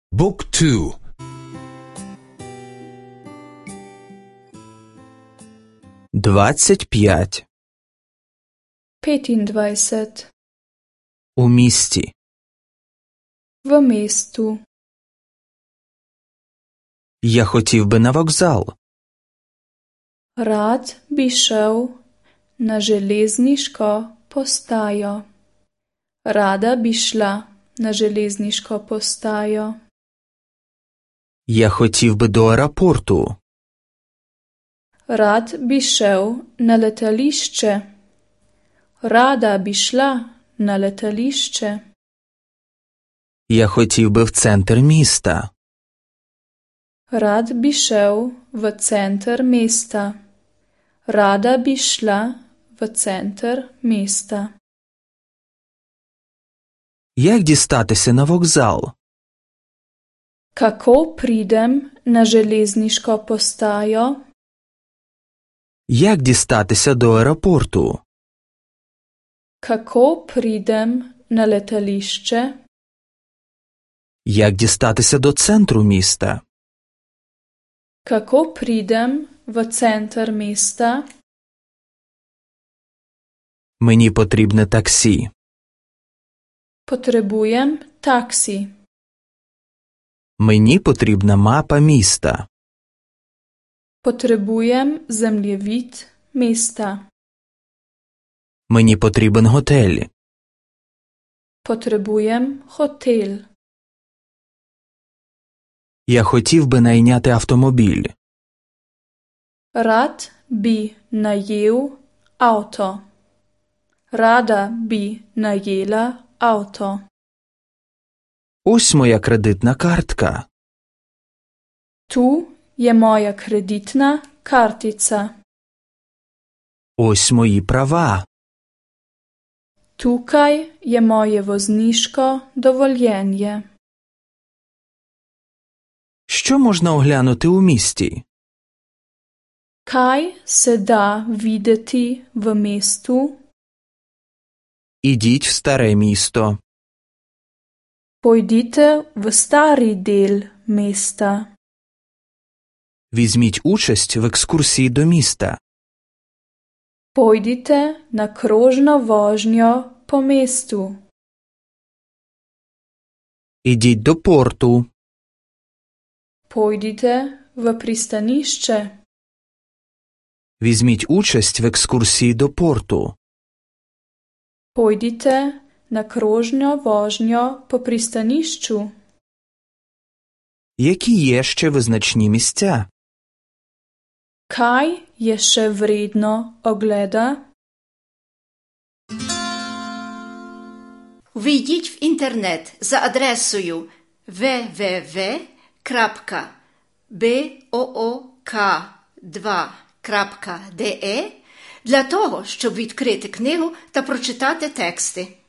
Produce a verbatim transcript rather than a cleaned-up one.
Book two. Двадцять п'ять. petindvajset. У місті. В місту. Я хотів би на вокзал. Rad bi šel na železniško postajo. Rada bi šla на železniško postajo. Я хотів би до аеропорту. Rad bi šel na letališče. Rada bi šla на letališče. Я хотів би в центр міста. Rad bi šel v center mesta. Rada bi šla в центр міста. Як дістатися на вокзал? Kako pridem na železniško postajo? Як дістатися до аеропорту? Kako pridem na letališče? Як дістатися до центру міста? Kako pridem v center mesta? Мені потрібне таксі. Potrebujem taksi. Мені потрібна мапа міста. Potrebujem zemljevid mesta. Мені потрібен готель. Potrebujem hotel. Я хотів би найняти автомобіль. Rad bi najel avto. Rada bi najela avto. Ось моя кредитна картка. Tu je moja kreditna kartica. Ось мої права. Tukaj je moje vozniško dovoljenje. Що можна оглянути у місті? Kaj se da videti v mestu? Ідіть в старе місто. Pojdite v stari del mesta. Візьміть участь в екскурсії до міста. Pojdite na krožno vožnjo po mestu. Ідіть до порту. Pojdite v pristanišče. Візьміть участь в екскурсії до порту. Pojdite na krožno vožnjo po pristanišču. Які є ще визначні місця? Kaj je še vredno ogleda? Ввійдіть в інтернет за адресою в в в крапка боок два крапка де для того, щоб відкрити книгу та прочитати тексти.